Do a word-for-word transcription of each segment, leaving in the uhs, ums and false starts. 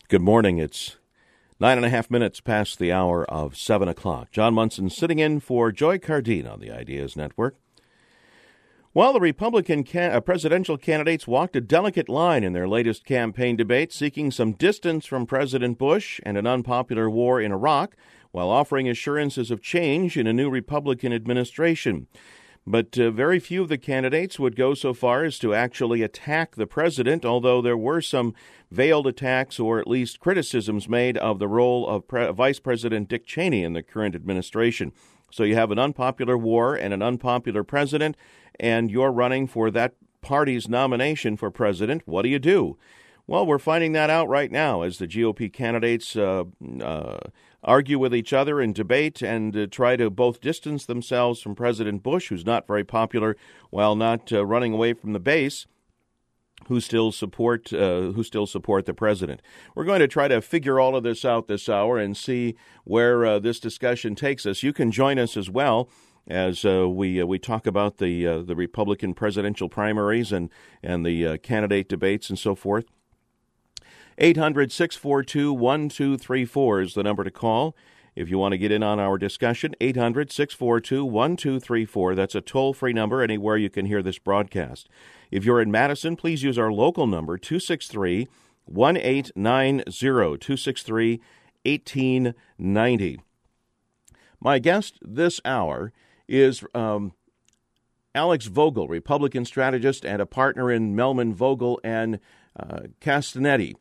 Good morning. It's nine and a half minutes past the hour of seven o'clock. John Munson sitting in for Joy Cardine on the Ideas Network. While the Republican can- uh, presidential candidates walked a delicate line in their latest campaign debate, seeking some distance from President Bush and an unpopular war in Iraq, while offering assurances of change in a new Republican administration. But uh, very few of the candidates would go so far as to actually attack the president, although there were some veiled attacks or at least criticisms made of the role of Pre- Vice President Dick Cheney in the current administration. So you have an unpopular war and an unpopular president, and you're running for that party's nomination for president. What do you do? Well, we're finding that out right now as the G O P candidates uh, uh, argue with each other and debate and uh, try to both distance themselves from President Bush, who's not very popular, while not uh, running away from the base, who still support uh, who still support the president. We're going to try to figure all of this out this hour and see where uh, this discussion takes us. You can join us as well as uh, we uh, we talk about the uh, the Republican presidential primaries and and the uh, candidate debates and so forth. eight hundred, six four two, one two three four is the number to call if you want to get in on our discussion. eight hundred, six four two, one two three four. That's a toll-free number anywhere you can hear this broadcast. If you're in Madison, please use our local number, two six three, one eight nine zero, two six three, one eight nine zero. My guest this hour is um, Alex Vogel, Republican strategist and a partner in Melman, Vogel, and uh, Castanetti.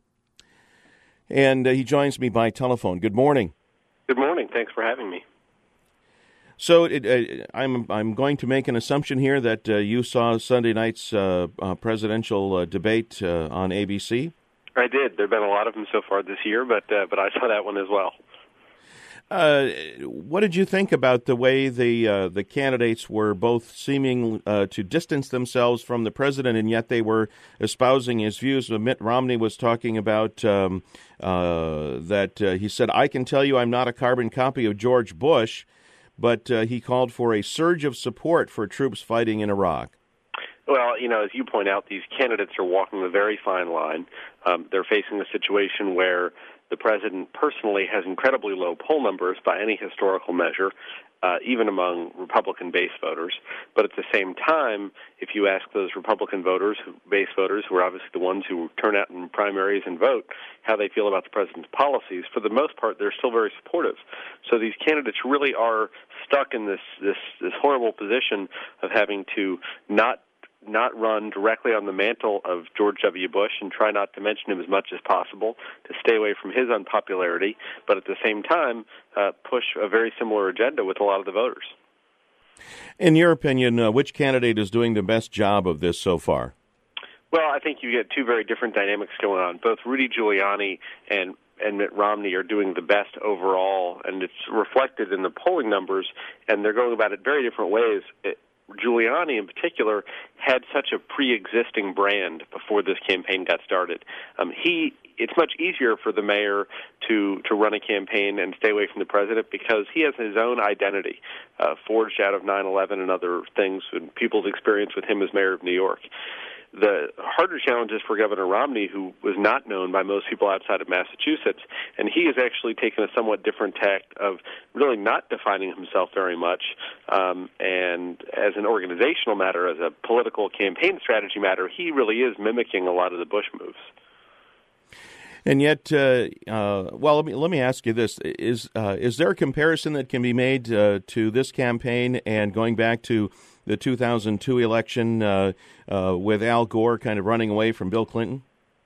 And uh, he joins me by telephone. Good morning. Good morning. Thanks for having me. So it, uh, I'm I'm going to make an assumption here that uh, you saw Sunday night's uh, uh, presidential uh, debate uh, on A B C. I did. There have been a lot of them so far this year, but uh, but I saw that one as well. Uh, what did you think about the way the uh, the candidates were both seeming uh, to distance themselves from the president, and yet they were espousing his views? Mitt Romney was talking about um, uh, that uh, he said, "I can tell you I'm not a carbon copy of George Bush," but uh, he called for a surge of support for troops fighting in Iraq. Well, you know, as you point out, these candidates are walking a very fine line. Um, they're facing a situation where the president personally has incredibly low poll numbers by any historical measure, uh, even among Republican base voters. But at the same time, if you ask those Republican voters, base voters, who are obviously the ones who turn out in primaries and vote, how they feel about the president's policies, for the most part, they're still very supportive. So these candidates really are stuck in this this, this horrible position of having to not not run directly on the mantle of George W. Bush and try not to mention him as much as possible, to stay away from his unpopularity, but at the same time uh, push a very similar agenda with a lot of the voters. In your opinion, uh, which candidate is doing the best job of this so far? Well, I think you get two very different dynamics going on. Both Rudy Giuliani and and Mitt Romney are doing the best overall, and it's reflected in the polling numbers, and they're going about it very different ways. It, Giuliani, in particular, had such a pre-existing brand before this campaign got started. Um, he, it's much easier for the mayor to, to run a campaign and stay away from the president because he has his own identity, uh, forged out of nine eleven and other things, and people's experience with him as mayor of New York. The harder challenge is for Governor Romney, who was not known by most people outside of Massachusetts, and he has actually taken a somewhat different tack of really not defining himself very much, um, and as an organizational matter, as a political campaign strategy matter, he really is mimicking a lot of the Bush moves. And yet, uh, uh, well, let me let me ask you this: is uh, is there a comparison that can be made uh, to this campaign and going back to the two thousand two election uh, uh, with Al Gore kind of running away from Bill Clinton?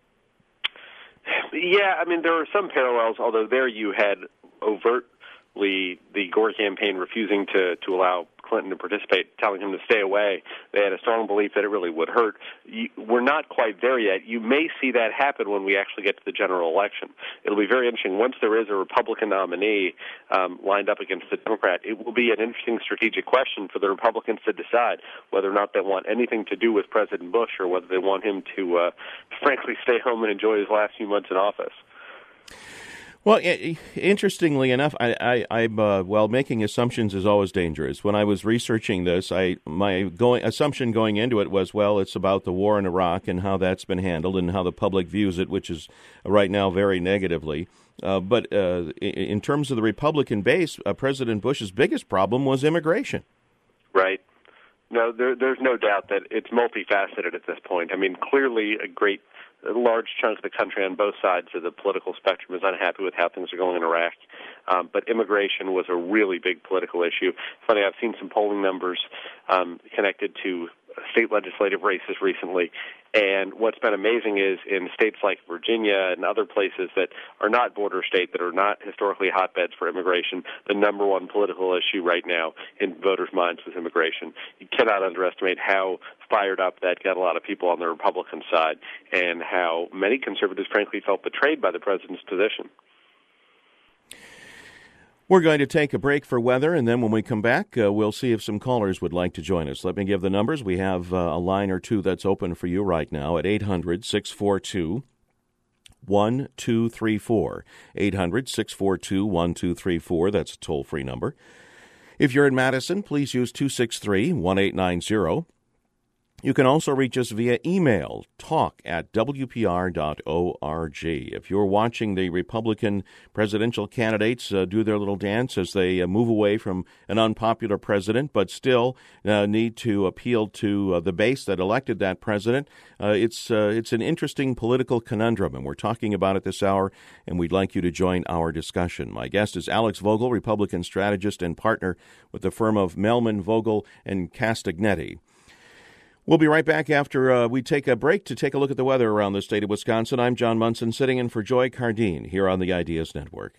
Yeah, I mean, there are some parallels, although there you had overtly the Gore campaign refusing to, to allow Clinton to participate, telling him to stay away. They had a strong belief that it really would hurt. You, we're not quite there yet. You may see that happen when we actually get to the general election. It'll be very interesting. Once there is a Republican nominee um, lined up against the Democrat, it will be an interesting strategic question for the Republicans to decide whether or not they want anything to do with President Bush or whether they want him to, uh, frankly, stay home and enjoy his last few months in office. Well, I- interestingly enough, I, I, I'm uh, well, making assumptions is always dangerous. When I was researching this, I my going assumption going into it was, well, it's about the war in Iraq and how that's been handled and how the public views it, which is right now very negatively. Uh, but uh, in, in terms of the Republican base, uh, President Bush's biggest problem was immigration. Right. No, there, there's no doubt that it's multifaceted at this point. I mean, clearly a great a large chunk of the country on both sides of the political spectrum is unhappy with how things are going in Iraq. Um, but immigration was a really big political issue. Funny, I've seen some polling numbers um, connected to state legislative races recently. And what's been amazing is in states like Virginia and other places that are not border state, that are not historically hotbeds for immigration, the number one political issue right now in voters' minds is immigration. You cannot underestimate how fired up that got a lot of people on the Republican side and how many conservatives, frankly, felt betrayed by the president's position. We're going to take a break for weather, and then when we come back, uh, we'll see if some callers would like to join us. Let me give the numbers. We have uh, a line or two that's open for you right now at eight hundred, six four two, one two three four. eight hundred, six four two, one two three four. That's a toll-free number. If you're in Madison, please use two six three, one eight nine zero. You can also reach us via email, talk at w p r dot org. If you're watching the Republican presidential candidates uh, do their little dance as they uh, move away from an unpopular president, but still uh, need to appeal to uh, the base that elected that president, uh, it's uh, it's an interesting political conundrum, and we're talking about it this hour, and we'd like you to join our discussion. My guest is Alex Vogel, Republican strategist and partner with the firm of Melman, Vogel, and Castagnetti. We'll be right back after uh, we take a break to take a look at the weather around the state of Wisconsin. I'm John Munson, sitting in for Joy Cardine here on the Ideas Network.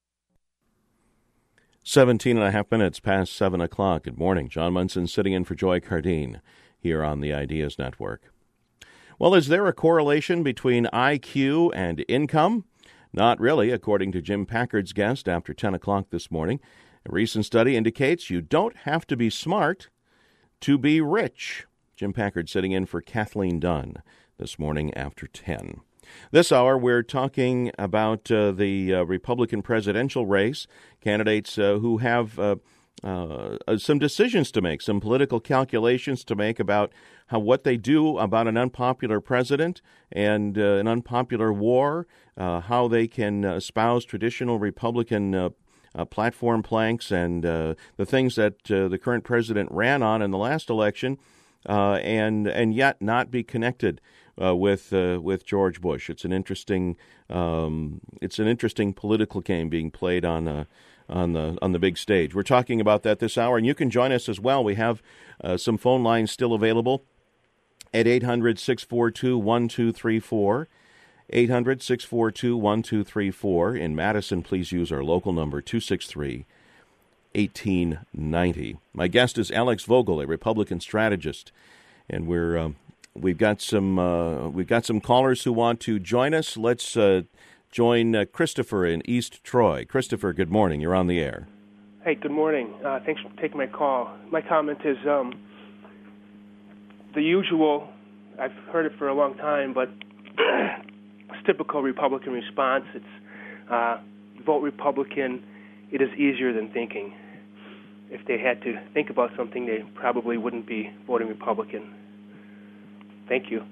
Seventeen and a half minutes past seven o'clock. Good morning. John Munson sitting in for Joy Cardine here on the Ideas Network. Well, is there a correlation between I Q and income? Not really, according to Jim Packard's guest after ten o'clock this morning. A recent study indicates you don't have to be smart to be rich. Jim Packard sitting in for Kathleen Dunn this morning after ten. This hour, we're talking about uh, the uh, Republican presidential race, candidates uh, who have uh, uh, some decisions to make, some political calculations to make about how what they do about an unpopular president and uh, an unpopular war, uh, how they can uh, espouse traditional Republican uh, uh, platform planks and uh, the things that uh, the current president ran on in the last election, Uh, and and yet not be connected uh, with uh, with George Bush. It's an interesting um, it's an interesting political game being played on uh, on the on the big stage. We're talking about that this hour, and you can join us as well. We have uh, some phone lines still available at eight hundred, six four two, one two three four. eight hundred, six four two, one two three four. In Madison, please use our local number two six three, eighteen ninety. My guest is Alex Vogel, a Republican strategist, and we're uh, we've got some uh, we've got some callers who want to join us. Let's uh, join uh, Christopher in East Troy. Christopher, good morning. You're on the air. Hey, good morning. Uh, thanks for taking my call. My comment is um, the usual. I've heard it for a long time, but it's typical Republican response. It's uh, vote Republican. It is easier than thinking. If they had to think about something, they probably wouldn't be voting Republican. Thank you.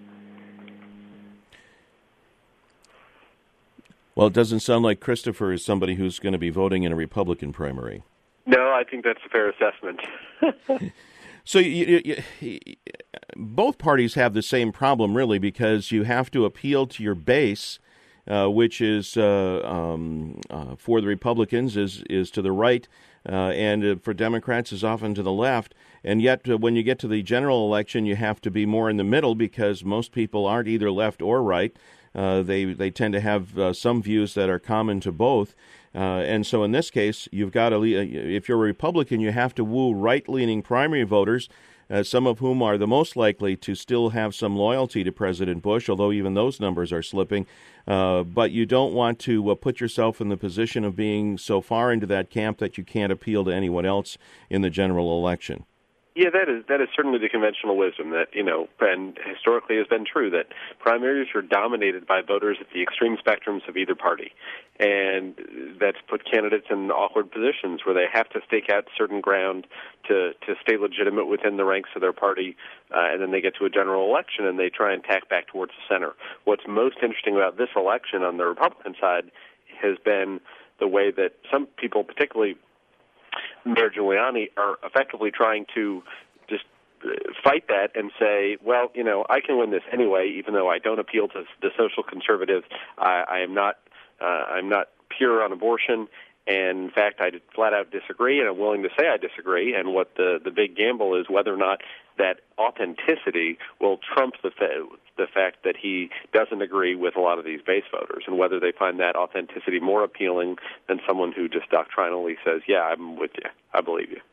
Well, it doesn't sound like Christopher is somebody who's going to be voting in a Republican primary. No, I think that's a fair assessment. So you, you, you, both parties have the same problem, really, because you have to appeal to your base, Uh, which is uh, um, uh, for the Republicans is is to the right, uh, and uh, for Democrats is often to the left. And yet, uh, when you get to the general election, you have to be more in the middle because most people aren't either left or right. Uh, they they tend to have uh, some views that are common to both. Uh, and so, in this case, you've got to. If you're a Republican, you have to woo right-leaning primary voters. Uh, some of whom are the most likely to still have some loyalty to President Bush, although even those numbers are slipping. Uh, but you don't want to uh, put yourself in the position of being so far into that camp that you can't appeal to anyone else in the general election. Yeah, that is that is certainly the conventional wisdom that, you know, and historically has been true, that primaries are dominated by voters at the extreme spectrums of either party. And that's put candidates in awkward positions where they have to stake out certain ground to, to stay legitimate within the ranks of their party, uh, and then they get to a general election and they try and tack back towards the center. What's most interesting about this election on the Republican side has been the way that some people, particularly Mayor Giuliani, are effectively trying to just fight that and say, well, you know, I can win this anyway, even though I don't appeal to the social conservatives. I, I am not, uh, I'm not pure on abortion, and in fact, I flat out disagree, and I'm willing to say I disagree. And what the the big gamble is whether or not that authenticity will trump the fa- the fact that he doesn't agree with a lot of these base voters, and whether they find that authenticity more appealing than someone who just doctrinally says, yeah, I'm with you, I believe you.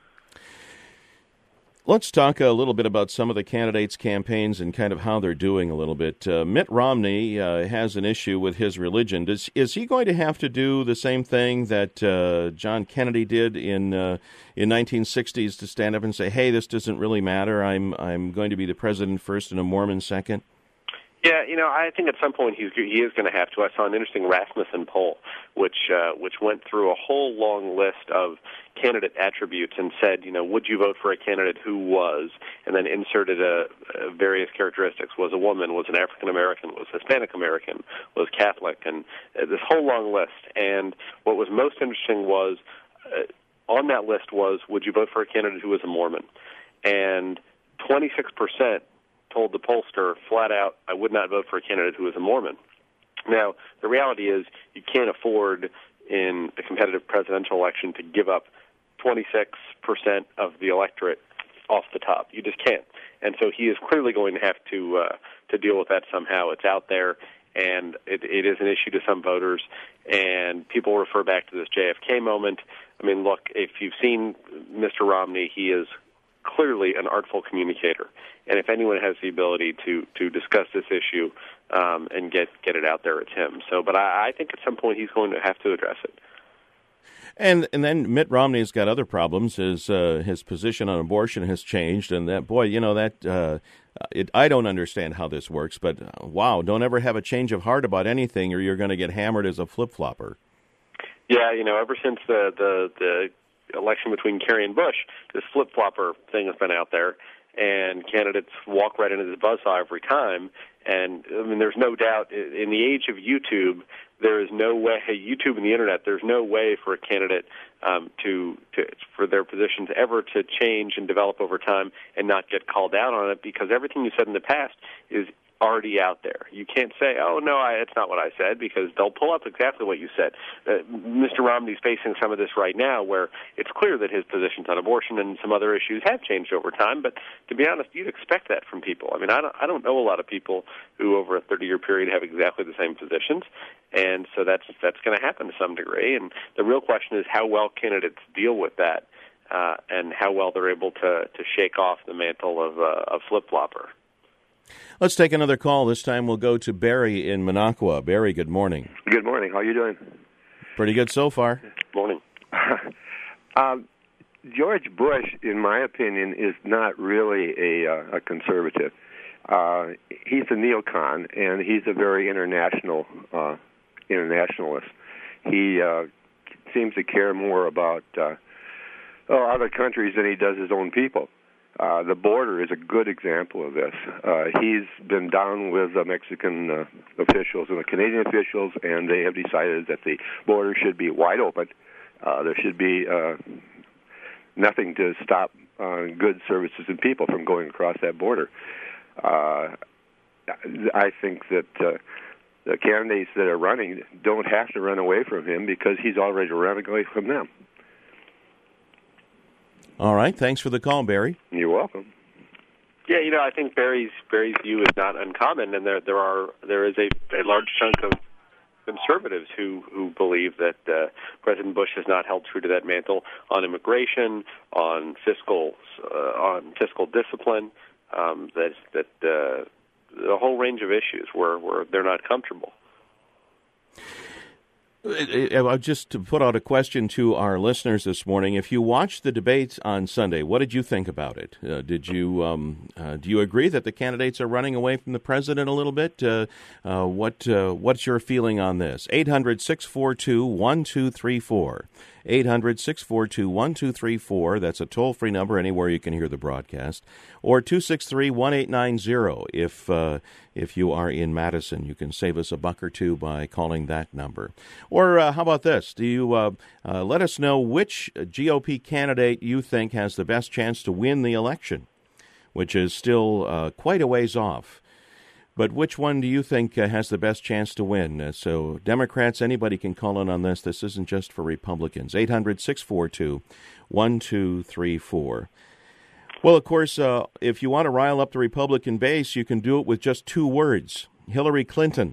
Let's talk a little bit about some of the candidates' campaigns and kind of how they're doing a little bit. Uh, Mitt Romney uh, has an issue with his religion. Does, is he going to have to do the same thing that uh, John Kennedy did in uh, in nineteen sixties to stand up and say, hey, this doesn't really matter. I'm I'm going to be the president first and a Mormon second? Yeah, you know, I think at some point he's, he is going to have to. I saw an interesting Rasmussen poll, which uh, which went through a whole long list of candidate attributes and said, you know, would you vote for a candidate who was, and then inserted a, a various characteristics. Was a woman, was an African American, was Hispanic American, was Catholic, and uh, this whole long list. And what was most interesting was, uh, on that list was, would you vote for a candidate who was a Mormon? And twenty-six percent told the pollster flat out, I would not vote for a candidate who is a Mormon. Now, the reality is you can't afford in a competitive presidential election to give up twenty-six percent of the electorate off the top. You just can't. And so he is clearly going to have to uh, to deal with that somehow. It's out there, and it, it is an issue to some voters, and people refer back to this J F K moment. I mean, look, if you've seen Mister Romney, he is clearly an artful communicator. And if anyone has the ability to, to discuss this issue um, and get, get it out there, it's him. So, but I, I think at some point he's going to have to address it. And and then Mitt Romney's got other problems. His uh, his position on abortion has changed, and that boy, you know that uh, it, I don't understand how this works. But uh, wow, don't ever have a change of heart about anything, or you're going to get hammered as a flip flopper. Yeah, you know, ever since the the, the election between Kerry and Bush, this flip flopper thing has been out there. And candidates walk right into the buzzsaw every time. And, I mean, there's no doubt, in the age of YouTube, there is no way, YouTube and the Internet, there's no way for a candidate um, to, to, for their positions ever to change and develop over time and not get called out on it, because everything you said in the past is already out there. You can't say, oh, no, I, it's not what I said, because they'll pull up exactly what you said. Uh, Mister Romney's facing some of this right now, where it's clear that his positions on abortion and some other issues have changed over time, but to be honest, you'd expect that from people. I mean, I don't, I don't know a lot of people who over a thirty-year period have exactly the same positions, and so that's, that's going to happen to some degree, and the real question is how well candidates deal with that uh, and how well they're able to, to shake off the mantle of, uh, of flip-flopper. Let's take another call. This time we'll go to Barry in Minocqua. Barry, good morning. Good morning. How are you doing? Pretty good so far. Morning. um, George Bush, in my opinion, is not really a, uh, a conservative. Uh, he's a neocon, and he's a very international uh, internationalist. He uh, seems to care more about uh, oh, other countries than he does his own people. Uh, the border is a good example of this. Uh, he's been down with the Mexican uh, officials and the Canadian officials, and they have decided that the border should be wide open. Uh, there should be uh, nothing to stop uh, goods, services, and people from going across that border. Uh, I think that uh, the candidates that are running don't have to run away from him because he's already running away from them. All right. Thanks for the call, Barry. You're welcome. Yeah, you know, I think Barry's Barry's view is not uncommon, and there there are there is a, a large chunk of conservatives who, who believe that uh, President Bush has not held true to that mantle on immigration, on fiscal uh, on fiscal discipline, um, that that uh, the whole range of issues where, where they're not comfortable. Just to put out a question to our listeners this morning, if you watched the debate on Sunday, what did you think about it? Uh, did you um, uh, do you agree that the candidates are running away from the president a little bit? Uh, uh, what uh, what's your feeling on this? eight hundred, six four two, one two three four. eight hundred, six four two, one two three four. That's a toll-free number anywhere you can hear the broadcast. Or two six three, one eight nine zero. If uh, if you are in Madison, you can save us a buck or two by calling that number. Or uh, how about this? Do you uh, uh, let us know which G O P candidate you think has the best chance to win the election, which is still uh, quite a ways off. But which one do you think uh, has the best chance to win? Uh, so Democrats, anybody can call in on this. This isn't just for Republicans. eight hundred, six four two, one two three four. Well, of course, uh, if you want to rile up the Republican base, you can do it with just two words. Hillary Clinton.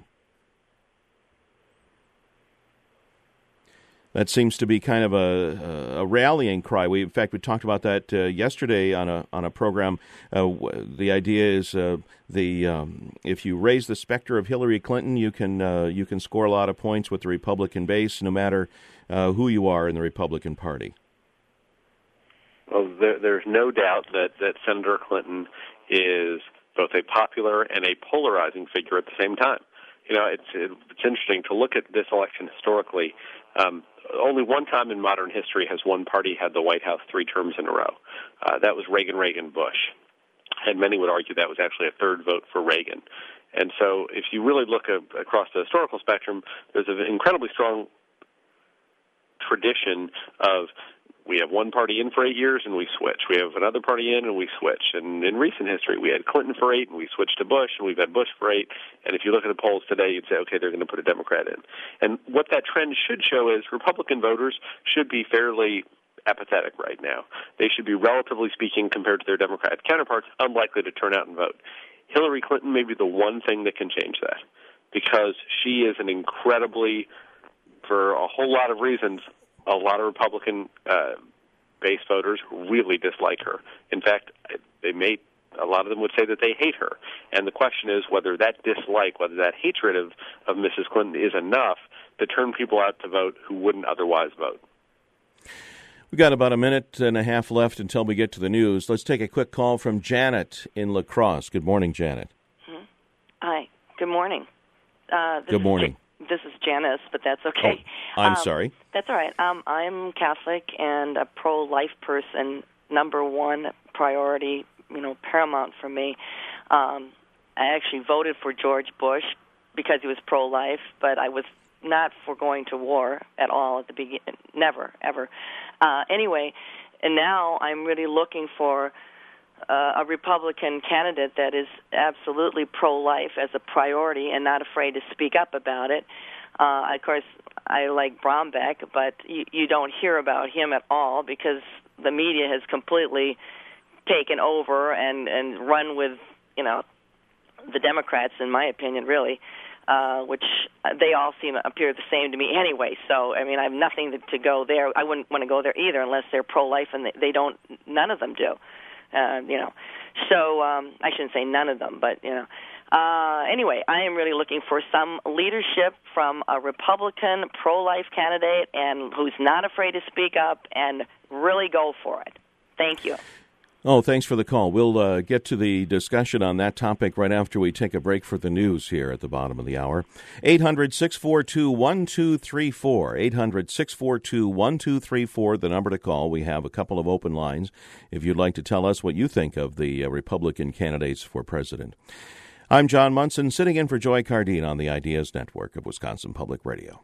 That seems to be kind of a, a rallying cry. We, in fact, we talked about that uh, yesterday on a on a program. Uh, the idea is uh, the um, if you raise the specter of Hillary Clinton, you can uh, you can score a lot of points with the Republican base, no matter uh, who you are in the Republican Party. Well, there, there's no doubt that, that Senator Clinton is both a popular and a polarizing figure at the same time. You know, it's it's interesting to look at this election historically. Um, only one time in modern history has one party had the White House three terms in a row. Uh, that was Reagan, Reagan, Bush. And many would argue that was actually a third vote for Reagan. And so if you really look a, across the historical spectrum, there's an incredibly strong tradition of we have one party in for eight years and we switch. We have another party in and we switch. And in recent history, we had Clinton for eight and we switched to Bush, and we've had Bush for eight. And if you look at the polls today, you'd say, okay, they're going to put a Democrat in. And what that trend should show is Republican voters should be fairly apathetic right now. They should be, relatively speaking, compared to their Democratic counterparts, unlikely to turn out and vote. Hillary Clinton may be the one thing that can change that, because she is an incredibly, for a whole lot of reasons, a lot of Republican uh, base voters really dislike her. In fact, they may, a lot of them would say that they hate her. And the question is whether that dislike, whether that hatred of, of Missus Clinton is enough to turn people out to vote who wouldn't otherwise vote. We've got about a minute and a half left until we get to the news. Let's take a quick call from Janet in La Crosse. Good morning, Janet. Mm-hmm. Hi. Good morning. Uh, Good morning. This is Janice, but that's okay. Oh, I'm um, sorry. That's all right. Um, I'm Catholic and a pro-life person. Number one priority, you know, paramount for me. Um, I actually voted for George Bush because he was pro-life, but I was not for going to war at all at the beginning. Never, ever. Uh, anyway, and now I'm really looking for Uh, a Republican candidate that is absolutely pro-life as a priority and not afraid to speak up about it. Uh, of course, I like Brombeck, but you, you don't hear about him at all because the media has completely taken over and, and run with, you know, the Democrats, in my opinion, really, uh, which they all seem appear the same to me anyway. So, I mean, I have nothing to, to go there. I wouldn't want to go there either unless they're pro-life, and they, they don't, none of them do. Uh, you know, so um, I shouldn't say none of them, but, you know. Uh, anyway, I am really looking for some leadership from a Republican pro-life candidate and who's not afraid to speak up and really go for it. Thank you. Oh, thanks for the call. We'll uh, get to the discussion on that topic right after we take a break for the news here at the bottom of the hour. eight hundred, six four two, one two three four. eight hundred, six four two, one two three four, the number to call. We have a couple of open lines if you'd like to tell us what you think of the uh, Republican candidates for president. I'm John Munson, sitting in for Joy Cardine on the Ideas Network of Wisconsin Public Radio.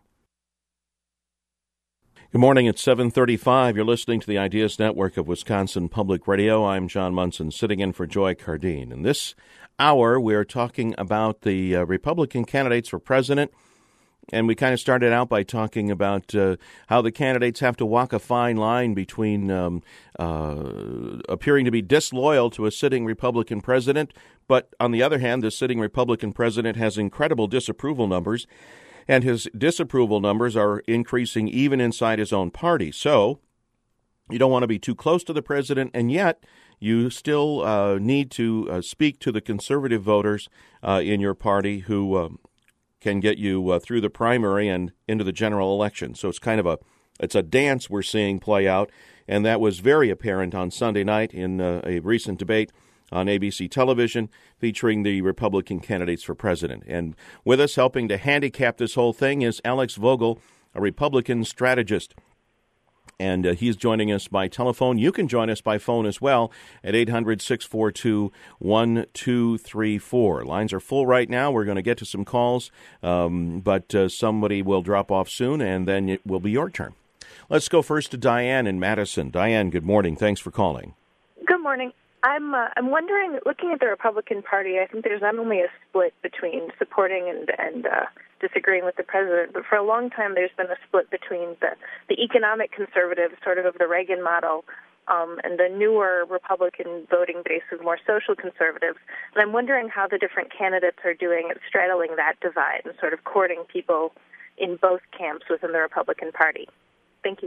Good morning. It's seven thirty-five. You're listening to the Ideas Network of Wisconsin Public Radio. I'm John Munson, sitting in for Joy Cardine. In this hour, we're talking about the uh, Republican candidates for president, and we kind of started out by talking about uh, how the candidates have to walk a fine line between um, uh, appearing to be disloyal to a sitting Republican president, but on the other hand, the sitting Republican president has incredible disapproval numbers, and his disapproval numbers are increasing even inside his own party. So you don't want to be too close to the president, and yet you still uh, need to uh, speak to the conservative voters uh, in your party who uh, can get you uh, through the primary and into the general election. So it's kind of a it's a dance we're seeing play out, and that was very apparent on Sunday night in uh, a recent debate on A B C television featuring the Republican candidates for president. And with us helping to handicap this whole thing is Alex Vogel, a Republican strategist. And uh, he's joining us by telephone. You can join us by phone as well at eight hundred, six four two, one two three four. Lines are full right now. We're going to get to some calls, um, but uh, somebody will drop off soon, and then it will be your turn. Let's go first to Diane in Madison. Diane, good morning. Thanks for calling. Good morning. I'm uh, I'm wondering, looking at the Republican Party, I think there's not only a split between supporting and, and uh, disagreeing with the president, but for a long time there's been a split between the, the economic conservatives, sort of of the Reagan model, um, and the newer Republican voting base of more social conservatives. And I'm wondering how the different candidates are doing at straddling that divide and sort of courting people in both camps within the Republican Party. Thank you.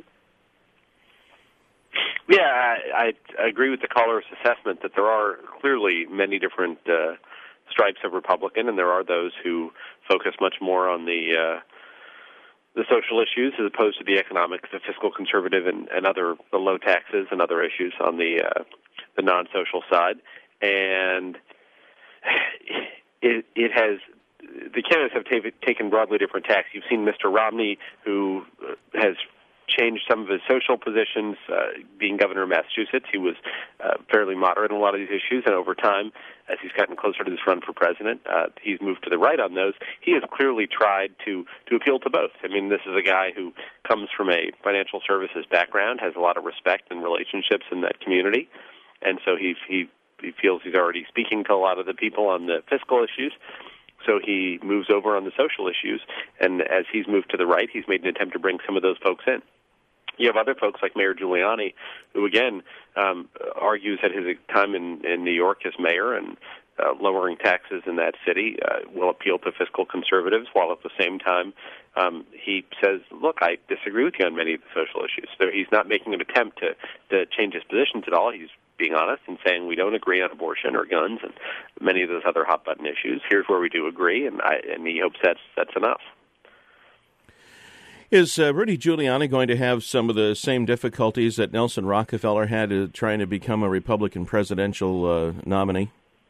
Yeah, I, I agree with the caller's assessment that there are clearly many different uh, stripes of Republican, and there are those who focus much more on the uh, the social issues as opposed to the economic, the fiscal conservative, and, and other the low taxes and other issues on the uh, the non-social side. And it it has the candidates have t- taken broadly different tacks. You've seen Mister Romney, who has changed some of his social positions. Uh, being governor of Massachusetts, he was uh, fairly moderate on a lot of these issues, and over time, as he's gotten closer to this run for president, uh, he's moved to the right on those. He has clearly tried to, to appeal to both. I mean, this is a guy who comes from a financial services background, has a lot of respect and relationships in that community, and so he, he, he feels he's already speaking to a lot of the people on the fiscal issues. So he moves over on the social issues, and as he's moved to the right, he's made an attempt to bring some of those folks in. You have other folks like Mayor Giuliani, who, again, um, argues that his time in, in New York as mayor and uh, lowering taxes in that city uh, will appeal to fiscal conservatives, while at the same time um, he says, look, I disagree with you on many of the social issues. So he's not making an attempt to, to change his positions at all. He's being honest and saying we don't agree on abortion or guns and many of those other hot-button issues. Here's where we do agree, and, I, and he hopes that's, that's enough. Is uh, Rudy Giuliani going to have some of the same difficulties that Nelson Rockefeller had uh, trying to become a Republican presidential uh, nominee?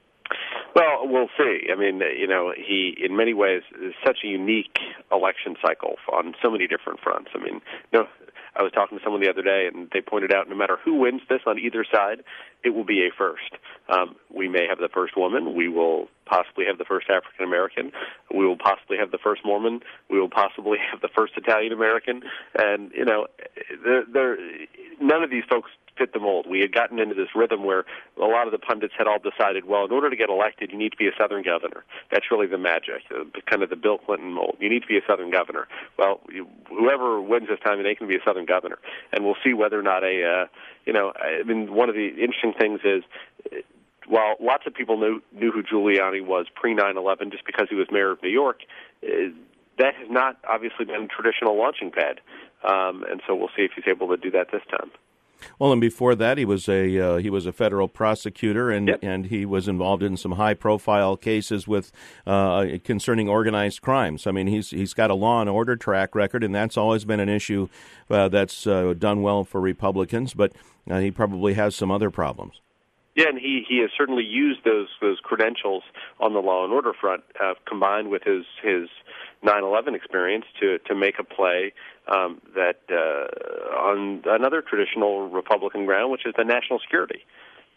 Well, we'll see. I mean, you know, he, in many ways, is such a unique election cycle on so many different fronts. I mean, you know, I was talking to someone the other day, and they pointed out no matter who wins this on either side, it will be a first. Um, we may have the first woman. We will possibly have the first African American. We will possibly have the first Mormon. We will possibly have the first Italian American. And, you know, there, there, none of these folks fit the mold. We had gotten into this rhythm where a lot of the pundits had all decided, well, in order to get elected, you need to be a Southern governor. That's really the magic, uh, kind of the Bill Clinton mold. You need to be a Southern governor. Well, you, whoever wins this time, they can be a Southern governor. And we'll see whether or not a, uh, you know, I mean, one of the interesting things is, while lots of people knew, knew who Giuliani was pre nine eleven just because he was mayor of New York, uh, that has not obviously been a traditional launching pad. Um, and so we'll see if he's able to do that this time. Well, and before that, he was a uh, he was a federal prosecutor, and yep. and he was involved in some high profile cases with uh, concerning organized crimes. I mean, he's he's got a law and order track record, and that's always been an issue uh, that's uh, done well for Republicans. But uh, he probably has some other problems. Yeah, and he, he has certainly used those those credentials on the law and order front, uh, combined with his his nine eleven experience to to make a play um, that uh, on another traditional Republican ground, which is the national security.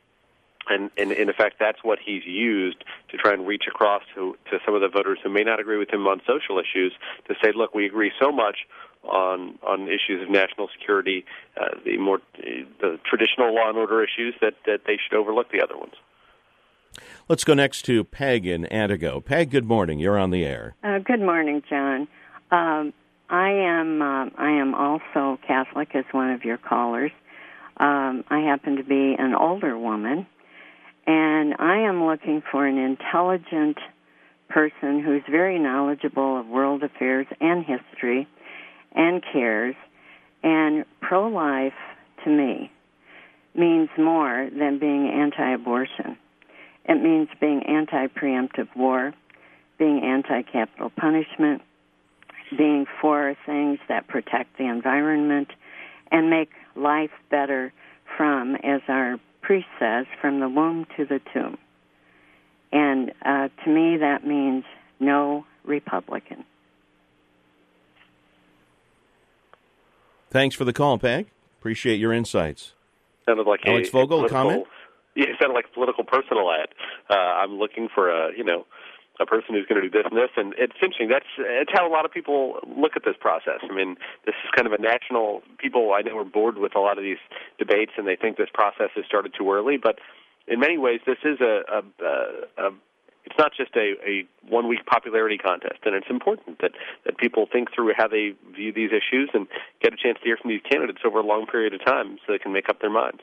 And, and in effect, that's what he's used to try and reach across to, to some of the voters who may not agree with him on social issues to say, look, we agree so much on on issues of national security, uh, the more the traditional law and order issues, that, that they should overlook the other ones. Let's go next to Peg in Antigo. Peg, good morning. You're on the air. Uh, good morning, John. Um, I am uh, I am also Catholic, as one of your callers. Um, I happen to be an older woman, and I am looking for an intelligent person who's very knowledgeable of world affairs and history and cares. And pro-life, to me, means more than being anti-abortion. It means being anti-preemptive war. being anti-capital punishment, being for things that protect the environment and make life better from, as our priest says, from the womb to the tomb. And uh, to me, that means no Republican. Thanks for the call, Peg. Appreciate your insights. Sounded like Alex a, Vogel, a a comment? Yeah, it sounded like a political personal ad. Uh, I'm looking for a, you know, a person who's going to do this and this, and it's interesting. That's it's how a lot of people look at this process. I mean, this is kind of a national. People I know are bored with a lot of these debates, and they think this process has started too early. But in many ways, this is a, a, a, a it's not just a, a one-week popularity contest, and it's important that, that people think through how they view these issues and get a chance to hear from these candidates over a long period of time so they can make up their minds.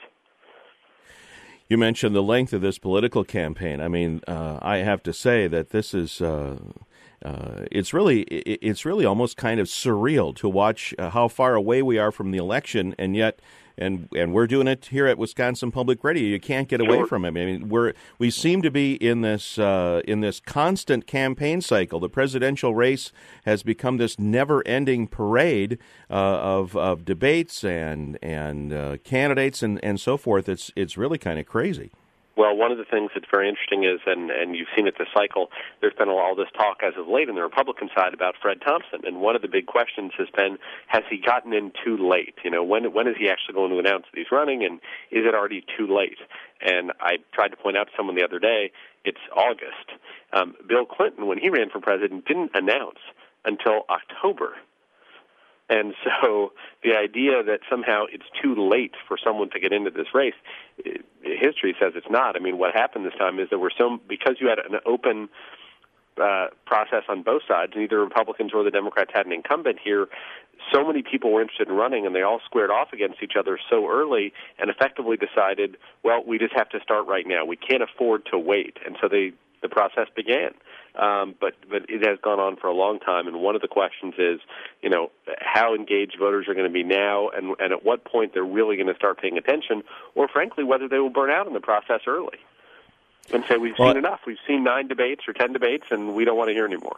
You mentioned the length of this political campaign. I mean, uh, I have to say that this is uh, uh, it's really it's really almost kind of surreal to watch uh, how far away we are from the election, and yet and and we're doing it here at Wisconsin Public Radio. You can't get away Sure. from it. I mean, we're we seem to be in this uh, in this constant campaign cycle. The presidential race has become this never-ending parade uh, of of debates and and uh, candidates and, and so forth. It's it's really kind of crazy. Well, one of the things that's very interesting is, and, and you've seen it this cycle, there's been all this talk as of late on the Republican side about Fred Thompson, and one of the big questions has been, has he gotten in too late? You know, when when is he actually going to announce that he's running, and is it already too late? And I tried to point out to someone the other day, it's August. Um, Bill Clinton, when he ran for president, didn't announce until October. And so the idea that somehow it's too late for someone to get into this race, history says it's not. I mean, what happened this time is there were some, because you had an open uh, process on both sides, neither Republicans or the Democrats had an incumbent here, so many people were interested in running, and they all squared off against each other so early and effectively decided, well, we just have to start right now. We can't afford to wait. And so they the process began. Um, but but it has gone on for a long time, and one of the questions is, you know, how engaged voters are going to be now, and, and at what point they're really going to start paying attention, or frankly, whether they will burn out in the process early and say, we've well, seen enough. We've seen nine debates or ten debates, and we don't want to hear anymore.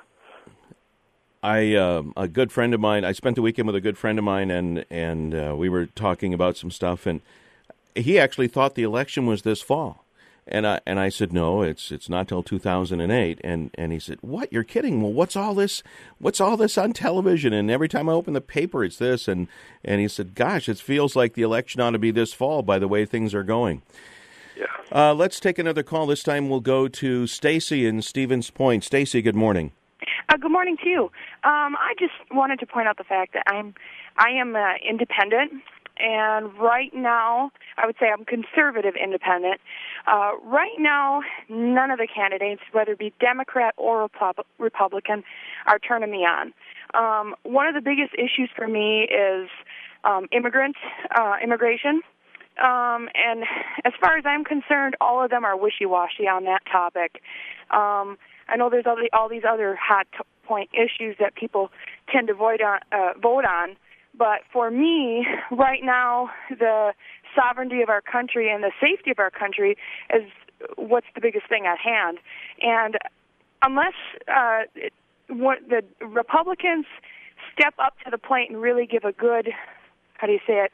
I uh, a good friend of mine, I spent the weekend with a good friend of mine, and, and uh, we were talking about some stuff, and he actually thought the election was this fall. And I and I said, no, it's it's not till two thousand eight. And and he said, what? You're kidding? Well, what's all this? What's all this on television? And every time I open the paper, it's this. And and he said, gosh, it feels like the election ought to be this fall by the way things are going. Yeah. Uh, let's take another call. This time we'll go to Stacy in Stevens Point. Stacy, good morning. Uh, good morning to you. Um, I just wanted to point out the fact that I'm I am uh, independent. And right now, I would say I'm conservative independent. Uh, right now, none of the candidates, whether it be Democrat or Repub- Republican, are turning me on. Um, one of the biggest issues for me is um, immigrants, uh, immigration. Um, and as far as I'm concerned, all of them are wishy-washy on that topic. Um, I know there's all, the, all these other hot t- point issues that people tend to vote on, uh, vote on. But for me, right now, the sovereignty of our country and the safety of our country is what's the biggest thing at hand. And unless uh, it, what the Republicans step up to the plate and really give a good, how do you say it,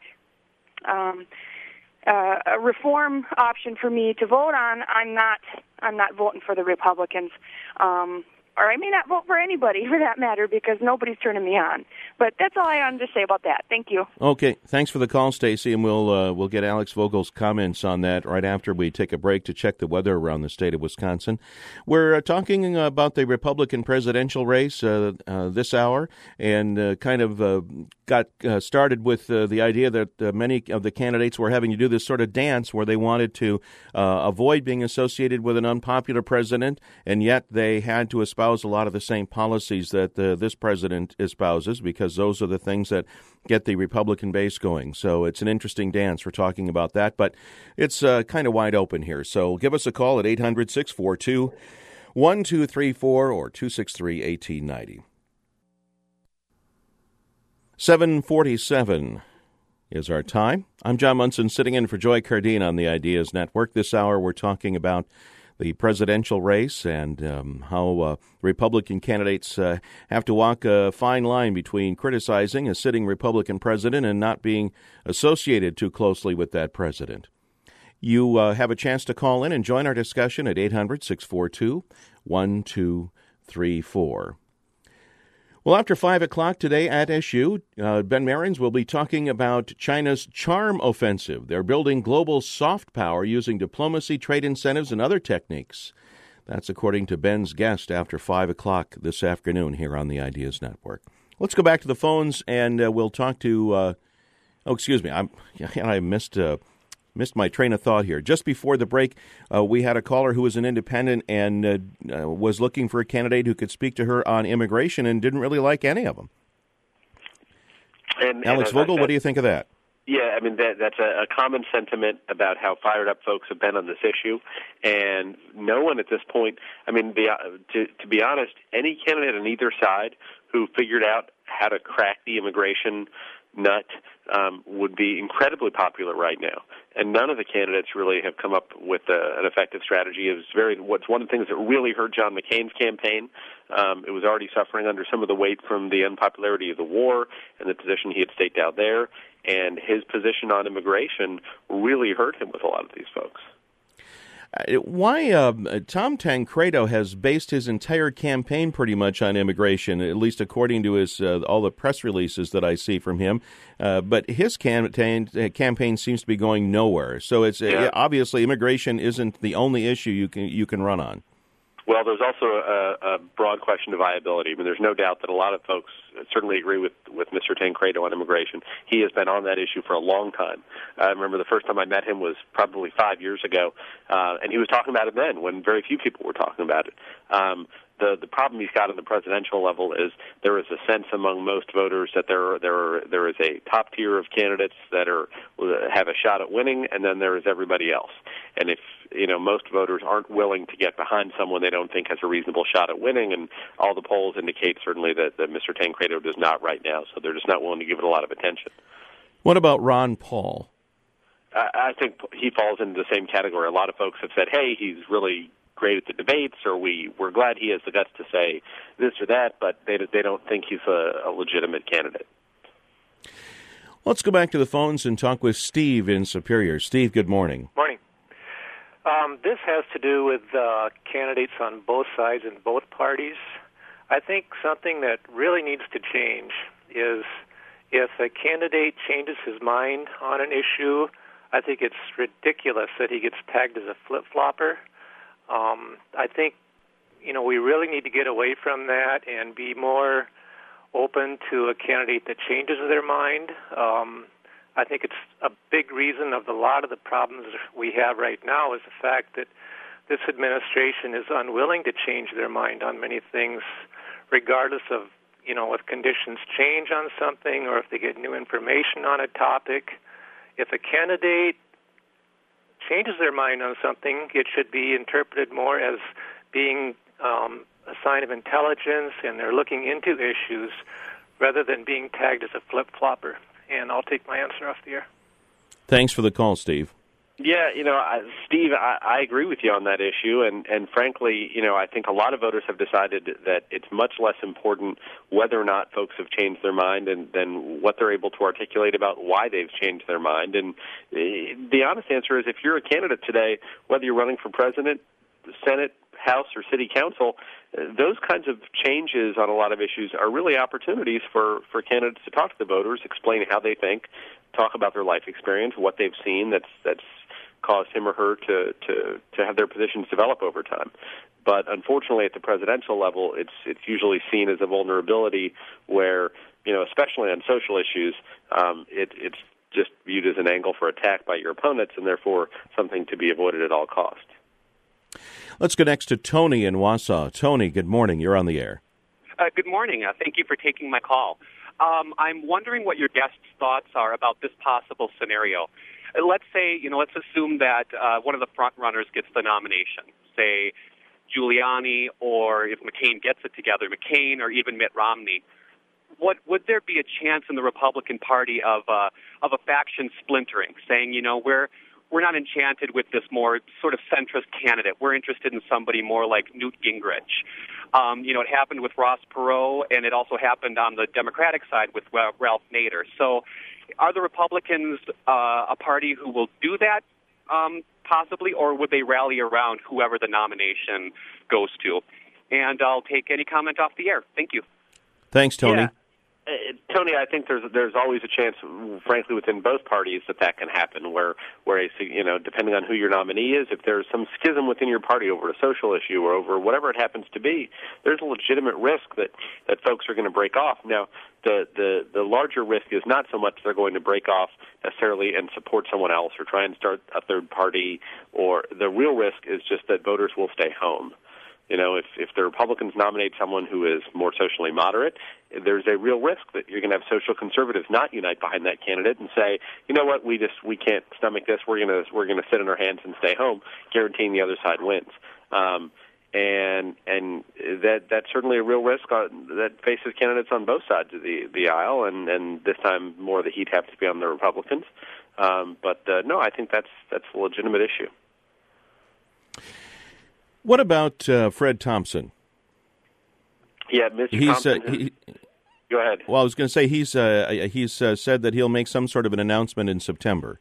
um, uh, a reform option for me to vote on, I'm not, I'm not voting for the Republicans. Um, Or I may not vote for anybody, for that matter, because nobody's turning me on. But that's all I wanted to say about that. Thank you. Okay, thanks for the call, Stacy, and we'll uh, we'll get Alex Vogel's comments on that right after we take a break to check the weather around the state of Wisconsin. We're uh, talking about the Republican presidential race uh, uh, this hour, and uh, kind of uh, got uh, started with uh, the idea that uh, many of the candidates were having to do this sort of dance where they wanted to uh, avoid being associated with an unpopular president, and yet they had to espouse a lot of the same policies that uh, this president espouses, because those are the things that get the Republican base going. So it's an interesting dance. We're talking about that, but it's uh, kind of wide open here. So give us a call at eight hundred, six four two, one two three four or two six three, one eight nine zero. seven forty-seven is our time. I'm John Munson, sitting in for Joy Cardine on the Ideas Network. This hour we're talking about the presidential race and um, how uh, Republican candidates uh, have to walk a fine line between criticizing a sitting Republican president and not being associated too closely with that president. You uh, have a chance to call in and join our discussion at eight hundred, six four two, one two three four. Well, after five o'clock today at S U, uh, Ben Marins will be talking about China's charm offensive. They're building global soft power using diplomacy, trade incentives, and other techniques. That's according to Ben's guest after five o'clock this afternoon here on the Ideas Network. Let's go back to the phones, and uh, we'll talk to, uh, oh, excuse me, I'm, I missed uh, missed my train of thought here. Just before the break, uh, we had a caller who was an independent and uh, uh, was looking for a candidate who could speak to her on immigration and didn't really like any of them. And, Alex and Vogel, said, what do you think of that? Yeah, I mean, that, that's a, a common sentiment about how fired up folks have been on this issue. And no one at this point, I mean, be, to, to be honest, any candidate on either side who figured out how to crack the immigration nut um, would be incredibly popular right now. And none of the candidates really have come up with a, an effective strategy. It was very, what's one of the things that really hurt John McCain's campaign. Um, it was already suffering under some of the weight from the unpopularity of the war and the position he had staked out there. And his position on immigration really hurt him with a lot of these folks. Uh, why uh, Tom Tancredo has based his entire campaign pretty much on immigration, at least according to his uh, all the press releases that I see from him. Uh, but his campaign campaign seems to be going nowhere. So it's yeah. uh, obviously immigration isn't the only issue you can you can run on. Well, there's also a, a broad question of viability. I mean, there's no doubt that a lot of folks certainly agree with, with Mister Tancredo on immigration. He has been on that issue for a long time. I remember the first time I met him was probably five years ago, uh, and he was talking about it then when very few people were talking about it. Um, the the problem he's got on the presidential level is there is a sense among most voters that there there there is a top tier of candidates that are have a shot at winning, and then there is everybody else. And if you know most voters aren't willing to get behind someone they don't think has a reasonable shot at winning, and all the polls indicate certainly that, that Mister Tancredo does not right now, so they're just not willing to give it a lot of attention. What about Ron Paul? I, I think he falls into the same category. A lot of folks have said, hey, he's really great at the debates, or we, we're glad he has the guts to say this or that, but they, they don't think he's a, a legitimate candidate. Let's go back to the phones and talk with Steve in Superior. Steve, good morning. Morning. Um, this has to do with uh, candidates on both sides and both parties. I think something that really needs to change is if a candidate changes his mind on an issue, I think it's ridiculous that he gets tagged as a flip-flopper. Um, I think, you know, we really need to get away from that and be more open to a candidate that changes their mind. Um, I think it's a big reason of a lot of the problems we have right now is the fact that this administration is unwilling to change their mind on many things, regardless of, you know, if conditions change on something or if they get new information on a topic. If a candidate changes their mind on something, it should be interpreted more as being um, a sign of intelligence and they're looking into issues rather than being tagged as a flip-flopper. And I'll take my answer off the air. Thanks for the call, Steve. Yeah, you know, I, Steve, I, I agree with you on that issue, and, and frankly, you know, I think a lot of voters have decided that it's much less important whether or not folks have changed their mind and than what they're able to articulate about why they've changed their mind. And the honest answer is if you're a candidate today, whether you're running for president, Senate, House, or City Council, those kinds of changes on a lot of issues are really opportunities for, for candidates to talk to the voters, explain how they think, talk about their life experience, what they've seen that's that's caused him or her to, to, to have their positions develop over time. But unfortunately, at the presidential level, it's it's usually seen as a vulnerability where, you know, especially on social issues, um, it, it's just viewed as an angle for attack by your opponents and therefore something to be avoided at all costs. Let's go next to Tony in Wausau. Tony, good morning. You're on the air. Uh, good morning. Uh, thank you for taking my call. Um, I'm wondering what your guest's thoughts are about this possible scenario. Uh, let's say, you know, let's assume that uh, one of the front runners gets the nomination, say Giuliani, or if McCain gets it together, McCain or even Mitt Romney. What would there be a chance in the Republican Party of uh, of a faction splintering, saying, you know, we're we're not enchanted with this more sort of centrist candidate. We're interested in somebody more like Newt Gingrich. Um, you know, it happened with Ross Perot, and it also happened on the Democratic side with uh, Ralph Nader. So are the Republicans uh, a party who will do that, um, possibly, or would they rally around whoever the nomination goes to? And I'll take any comment off the air. Thank you. Thanks, Tony. Yeah. Uh, Tony, I think there's there's always a chance, frankly, within both parties that that can happen. Where, where a, you know, depending on who your nominee is, if there's some schism within your party over a social issue or over whatever it happens to be, there's a legitimate risk that, that folks are going to break off. Now, the, the the larger risk is not so much they're going to break off necessarily and support someone else or try and start a third party. Or the real risk is just that voters will stay home. You know, if, if the Republicans nominate someone who is more socially moderate, there's a real risk that you're going to have social conservatives not unite behind that candidate and say, you know what, we just we can't stomach this. We're going to we're going to sit on our hands and stay home, guaranteeing the other side wins. Um, and and that that's certainly a real risk on, that faces candidates on both sides of the the aisle. And, and this time, more of the heat has to be on the Republicans. Um, but uh, no, I think that's that's a legitimate issue. What about uh, Fred Thompson? Yeah, Mister He's, Thompson. Uh, he, go ahead. Well, I was going to say he's uh, he's uh, said that he'll make some sort of an announcement in September.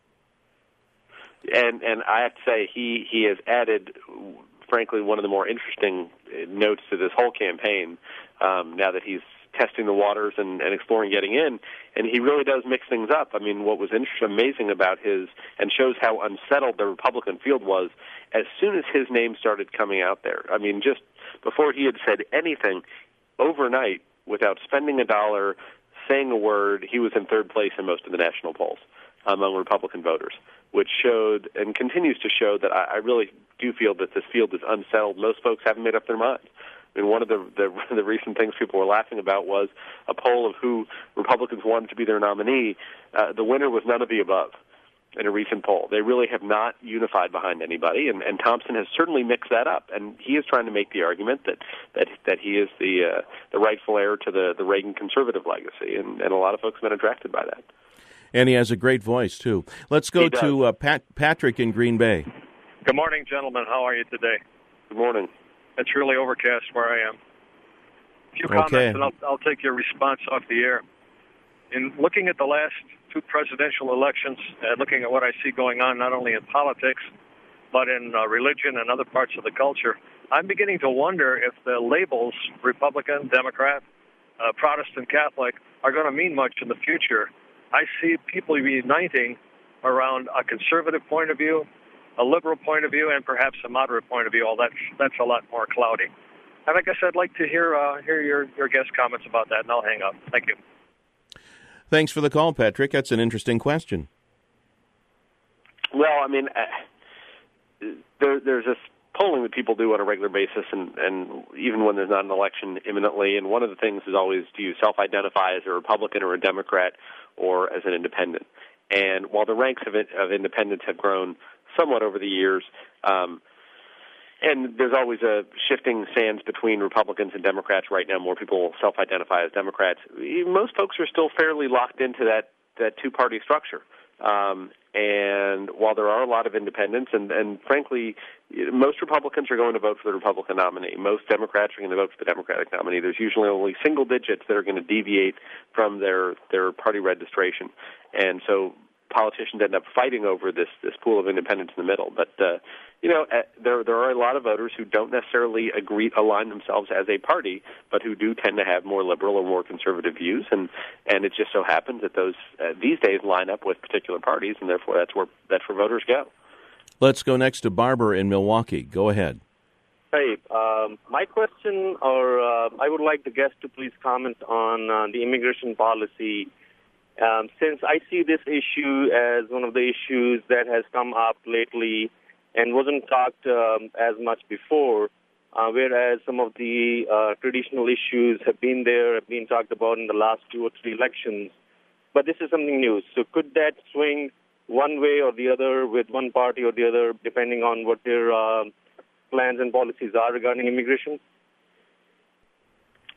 And and I have to say he, he has added, frankly, one of the more interesting notes to this whole campaign. Um, now that he's testing the waters and, and exploring getting in, and he really does mix things up. I mean, what was interesting, amazing about his, and shows how unsettled the Republican field was, as soon as his name started coming out there. I mean, just before he had said anything, overnight, without spending a dollar, saying a word, he was in third place in most of the national polls among Republican voters, which showed and continues to show that I, I really do feel that this field is unsettled. Most folks haven't made up their minds. I mean, one of the, the the recent things people were laughing about was a poll of who Republicans wanted to be their nominee. Uh, the winner was none of the above in a recent poll. They really have not unified behind anybody, and, and Thompson has certainly mixed that up. And he is trying to make the argument that that, that he is the uh, the rightful heir to the, the Reagan conservative legacy, and, and a lot of folks have been attracted by that. And he has a great voice, too. Let's go to uh, Pat, Patrick in Green Bay. Good morning, gentlemen. How are you today? Good morning. It's really overcast where I am. A few Okay. comments, and I'll, I'll take your response off the air. In looking at the last two presidential elections, and looking at what I see going on not only in politics, but in uh, religion and other parts of the culture, I'm beginning to wonder if the labels Republican, Democrat, uh, Protestant, Catholic are going to mean much in the future. I see people uniting around a conservative point of view, a liberal point of view, and perhaps a moderate point of view. All that's that's a lot more cloudy. And I guess I'd like to hear uh, hear your, your guest comments about that, and I'll hang up. Thank you. Thanks for the call, Patrick. That's an interesting question. Well, I mean, uh, there, there's this polling that people do on a regular basis, and, and even when there's not an election imminently. And one of the things is always, do you self-identify as a Republican or a Democrat or as an independent? And while the ranks of, it, of independents have grown somewhat over the years, um, and there's always a shifting sands between Republicans and Democrats right now. More people self-identify as Democrats. Most folks are still fairly locked into that, that two-party structure. Um, and while there are a lot of independents, and, and frankly, most Republicans are going to vote for the Republican nominee. Most Democrats are going to vote for the Democratic nominee. There's usually only single digits that are going to deviate from their, their party registration. And so politicians end up fighting over this, this pool of independents in the middle. But, uh, you know, uh, there there are a lot of voters who don't necessarily agree, align themselves as a party, but who do tend to have more liberal or more conservative views. And, and it just so happens that those uh, these days line up with particular parties, and therefore that's where that's where voters go. Let's go next to Barbara in Milwaukee. Go ahead. Hey, um, my question, or uh, I would like the guest to please comment on uh, the immigration policy. Um, since I see this issue as one of the issues that has come up lately and wasn't talked um, as much before, uh, whereas some of the uh, traditional issues have been there, have been talked about in the last two or three elections. But this is something new. So could that swing one way or the other with one party or the other, depending on what their uh, plans and policies are regarding immigration?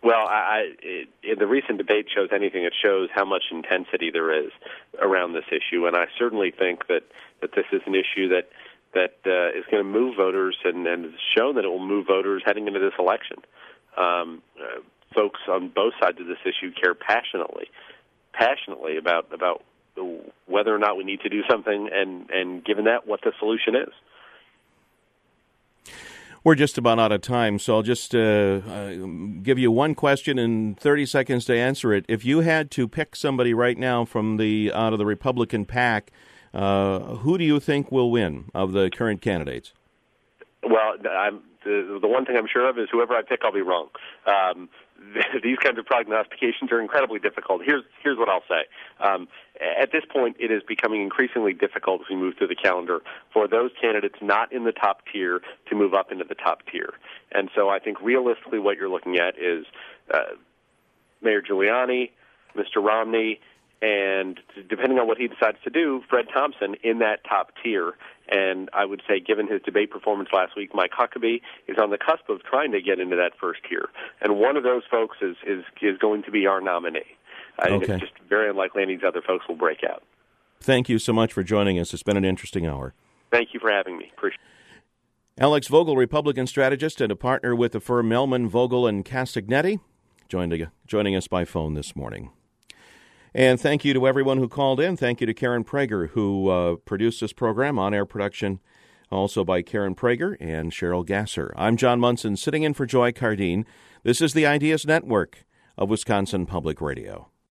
Well, I, it, the recent debate shows anything. It shows how much intensity there is around this issue, and I certainly think that, that this is an issue that that uh, is going to move voters, and, and has shown that it will move voters heading into this election. Um, uh, folks on both sides of this issue care passionately, passionately about about whether or not we need to do something, and, and given that, what the solution is. We're just about out of time, so I'll just uh, uh, give you one question in thirty seconds to answer it. If you had to pick somebody right now from the out of the Republican pack, uh, who do you think will win of the current candidates? Well, I'm, the, the one thing I'm sure of is whoever I pick, I'll be wrong. Um, these kinds of prognostications are incredibly difficult. Here's here's what I'll say. Um, at this point, it is becoming increasingly difficult as we move through the calendar for those candidates not in the top tier to move up into the top tier. And so I think realistically what you're looking at is uh, Mayor Giuliani, Mister Romney, and depending on what he decides to do, Fred Thompson in that top tier. And I would say, given his debate performance last week, Mike Huckabee is on the cusp of trying to get into that first tier. And one of those folks is is, is going to be our nominee. I think okay. It's just very unlikely any of these other folks will break out. Thank you so much for joining us. It's been an interesting hour. Thank you for having me. Appreciate it. Alex Vogel, Republican strategist and a partner with the firm Mellman, Vogel, and Castagnetti, joined, joining us by phone this morning. And thank you to everyone who called in. Thank you to Karen Prager, who uh, produced this program, on-air production, also by Karen Prager and Cheryl Gasser. I'm John Munson, sitting in for Joy Cardine. This is the Ideas Network of Wisconsin Public Radio.